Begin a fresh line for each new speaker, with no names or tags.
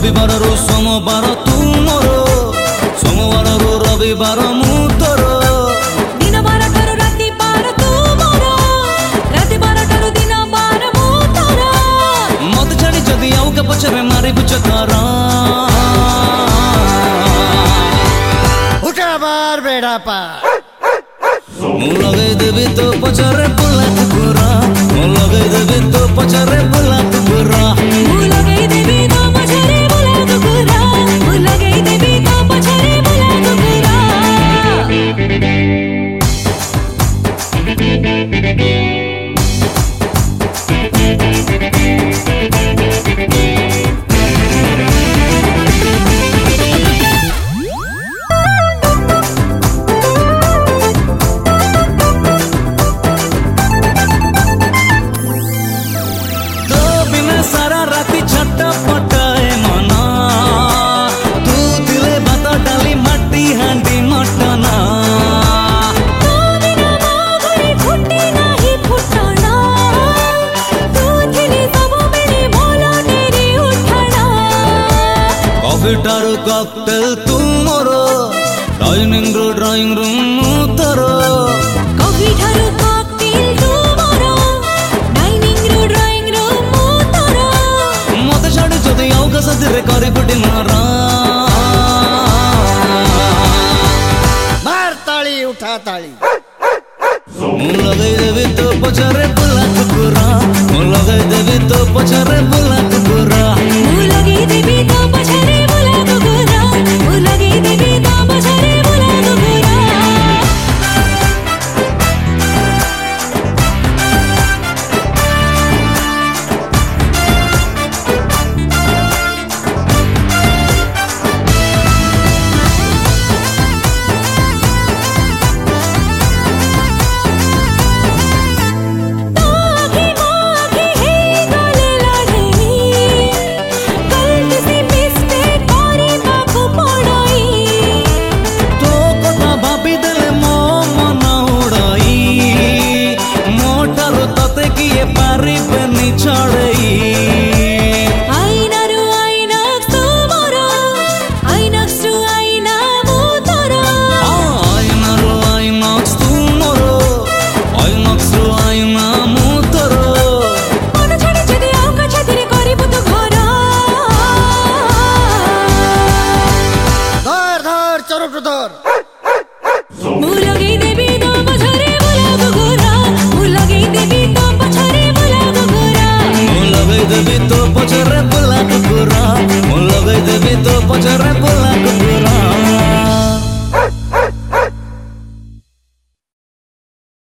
रविवार रो सोमवार तू मोर सोमवार रो रविवार मु तोर
दिन बार ठारू राति बार तू मोर राति बार ठारू दिन बार मु तोर
मत छाड़ी जदि आउ के पछरे मारी बुझ तारा
उठा बार बेड़ा पार
मु लगे देबी तो पछरे बुला कुकुरा मु लगे देबी तो पछरे बुला कुकुरा
मु लगे देबी तो पछरे बुला कुकुरा मु लगे देबी तो पछरे बुला कुकुरा
सारा राति छटपटाए मना तू दिले भात डाली माटी हांडी मटना
तू बिना मागुरी फुटी नाही फुटना तू थिली सब बेले बोलो तेरी उठना
कॉफी टारू कॉकटेल तू मोर डाइनिंग रूम तोर
कॉफी ठारू कॉकटेल तू मोर डाइनिंग रूम तोर
मत छाड़ी जदि आउ का साथी करी बुटी मारा
मार ताली उठा ताली
मु लगे देबी तो पछरे बुला कुकुरा मु लगे देबी तो पछरे बुला कुकुरा
मु लगे देबी तो पछरे बुला कुकुरा मु लगे देबी तो पछरे बुला कुकुरा मु लगे देबी तो पछरे बुला कुकुरा मु लगे देबी तो पछरे बुला कुकुरा
मु लगे देबी तो पछरे बुला कुकुरा मु लगे देबी तो पछरे बुला